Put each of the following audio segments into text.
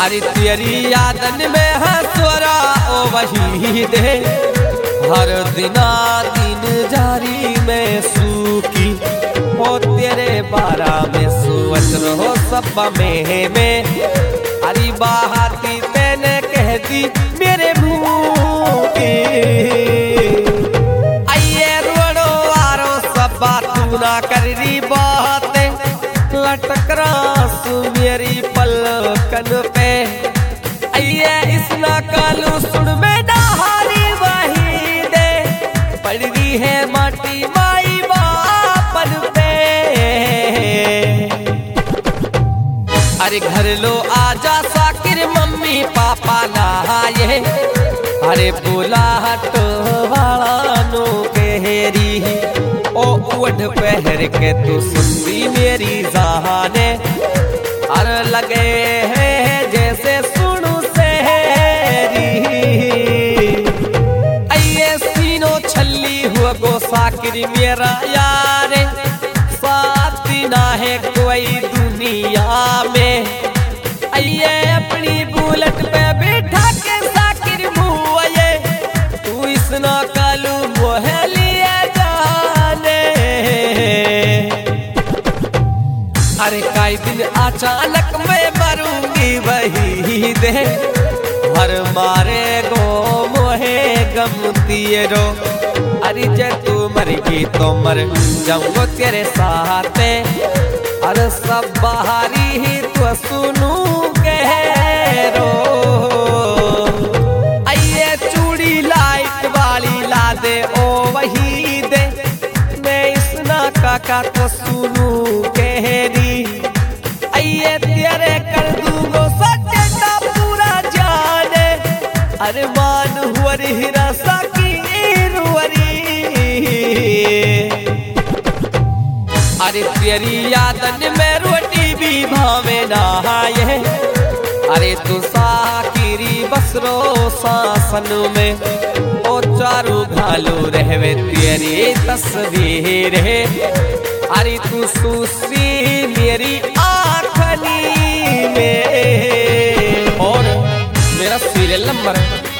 अरे तेरी यादन में हंसवरा ओ वही दे, हर दिना दिन जारी में सूखी हो तेरे बारा में सुवत रहो सब में अरे बाहती मैंने कह दी मेरे मुँह की आइए रोड़ो आरो सब बात ना कर री बातें लटक रास मेरी पलकन पे आइए इस ना कालू सुन में डाहारी वही दे पड़ गई है माटी माई बापन पे। अरे घर लो आजा साकिर मम्मी पापा नहाए, अरे बुलाहट वाला नो केरी ओ उड़ पहर के तू सुनती मेरी जहाने, अरे लगे है जैसे सुनू सहरी आइए सीनो छल्ली हुआ गो साकिर मेरा यारे साथ ना है कोई दुनिया में आइए अपनी बुलेट पे बैठा के साकिर मुँह तू इसना कालू मोहलिए जाने। अरे काई दिन अचानक मैं मरूंगी वही दे, हर मारे गो मोहे गमती रो अरे जे तू मरेगी तो मर जाऊंगा तेरे साथ, अरे सब बाहरी ही तो सुनू कह रो आइए चूड़ी लाइट वाली ला दे ओ वही दे, मैं इस ना काका तो सुनू कह दी आइए तेरे कर दूंगो सच्चे का पूरा जाने, अरे मान हुआ हीरा साकिर वरी अरे तेरी यादन में रोटी भी भावे नहाए, अरे तू साकिरी बसरो सासन में ओ चारू घालो रहवे तेरी तस्वीर है, अरे तू सुसी मेरी आँखनी में। और मेरा सीरियल नंबर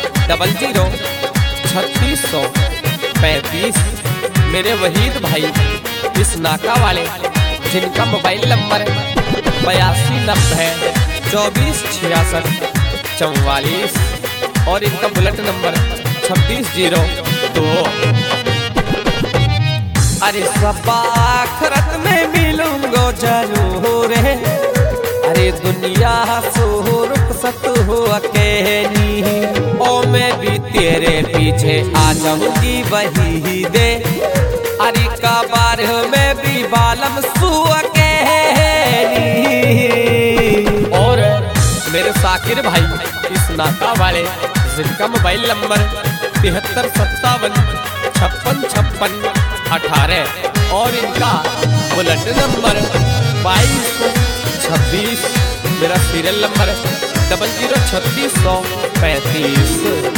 003635 मेरे वहीद भाई इस नाका वाले जिनका मोबाइल नंबर 8290246644 और इनका बुलेट नंबर 2602। अरे सब आखिरत में मिलूंगा जरूर है, अरे दुनिया सो रुखसत हो अकेली ओ मैं भी तेरे पीछे आ जाऊंगी वही दे, अरे काबार में भी बालम सुअकेली। और मेरे साकिर भाई इस नाका वाले जिनका मोबाइल नंबर 7357565618 और इनका बुलेट नंबर 2226 मेरा सीरियल नंबर 003635।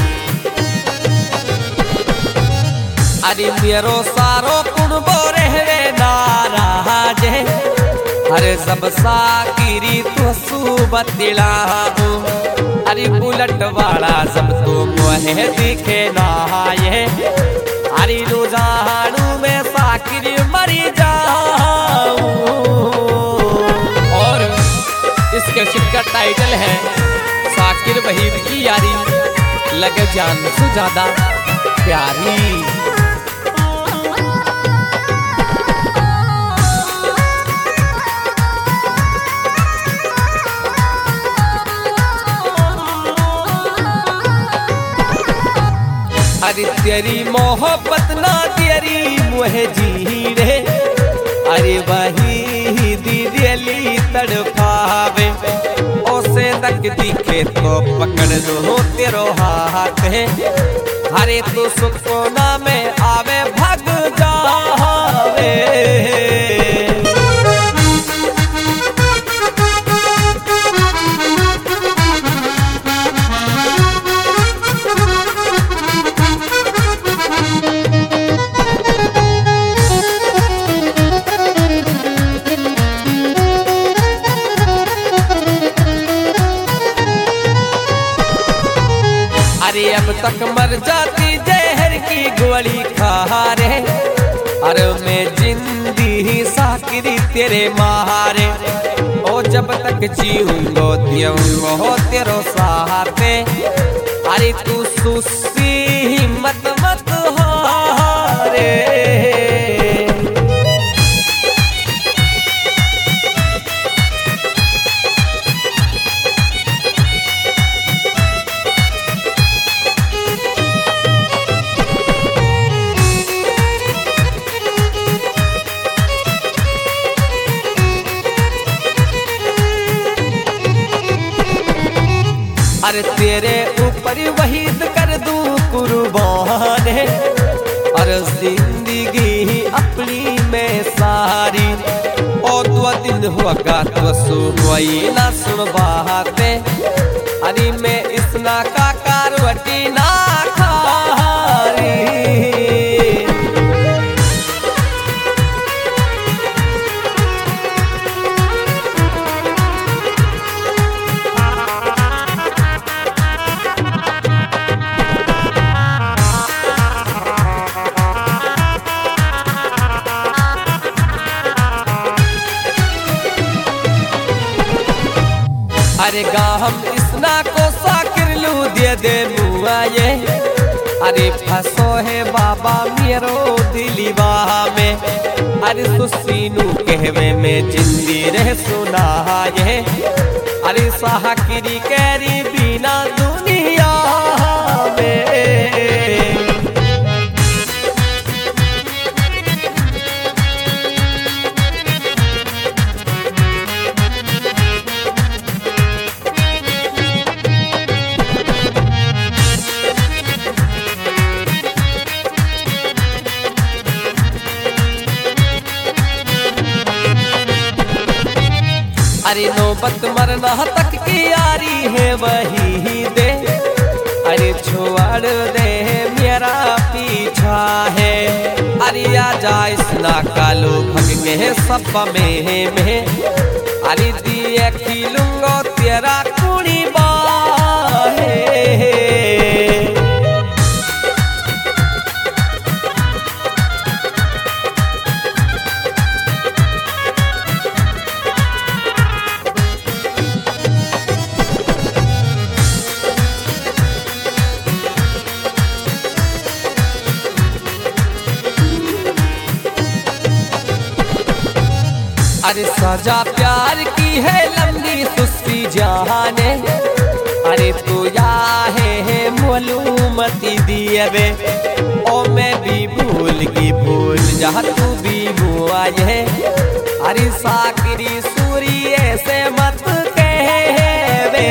अरे मेरो सारो कुणबो रहवे नाराज, अरे सब साकिरी तो सुबतिला अरे बुलेट वाला सब तो मोहे दिखे नहाए, अरे रोजानू में साकिरी मरी जाऊं। और इस कैसेट का टाइटल है साकिर वहीद की यारी लगे जान से ज्यादा प्यारी। अरे तेरी मोहब्बत ना तेरी मुहे जी रे, अरे वही दिली तड़पावे ओसे तक दिखे तो पकड़ लो तेरो हाथ है, अरे तू सुकोना में आवे भग जावे। अरे अब तक मर जाती जहर की गोली खा रे, अरे मैं जिंदगी साकिरी तेरे मारे। ओ जब तक जीऊंगो दियूंगो तेरो साथे, अरे तू सुस्ती हिम्मत मत हारे। अरे तेरे ऊपर वहीद कर दूं कुर्बान है, अरे जिंदगी अपनी में सारी। और 2 दिन होगा तो सुनवाई ना सुन बाते, अरे मैं इसना का कारवटी ना खारी। अरे गा हम इसना को साकिर लू दे मुआ ये, अरे फंसो है बाबा मेरो दिलीवा में। अरे सुसीनू कहवे में जिंदी रह सुना ये, अरे साकिरी कैरी बिना दुनिया में। अरे नौबत मरना तक की यारी है वही दे, अरे छोड़ दे मेरा पीछा है। अरे आ जा इसना कालो भग के सब में, अरे दिए खिलूंगो तेरा कुड़ी बाहे। अरे सजा प्यार की है लंबी सुस्ती जाने, अरे तू या है मालूमती दिए बे। ओ मैं भी भूल की भूल जा तू भी हुआ ये, अरे साकिरी सूर्य से मत कहवे।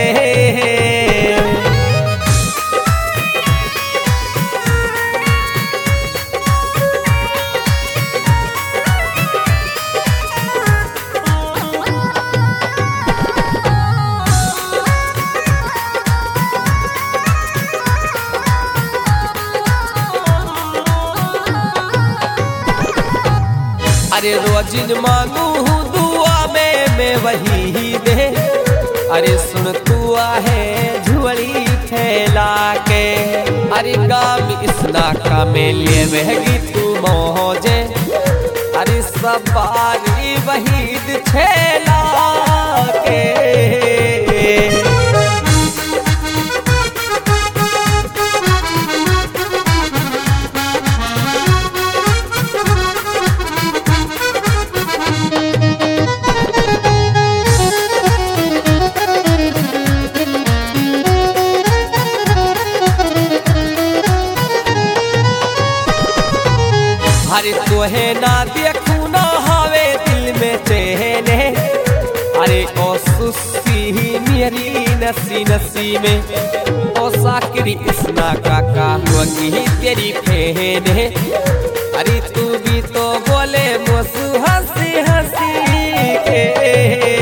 अरे रोजिन मांगू हूँ दुआ में मैं वही दे, अरे सुन तू है झुड़ी फैला के। अरे गाम इसना का मेले बहगी तू मौजे, अरे सब बारी वहीद छेला के। अरे तोहे ना देखू ना हवे दिल में चैने, अरे ओ सुस्ती मेरी नसी नसी में। ओ साकिरी इसना काका वही तेरी फेने, अरे तू भी तो बोले मुझसे हंसी हंसी के।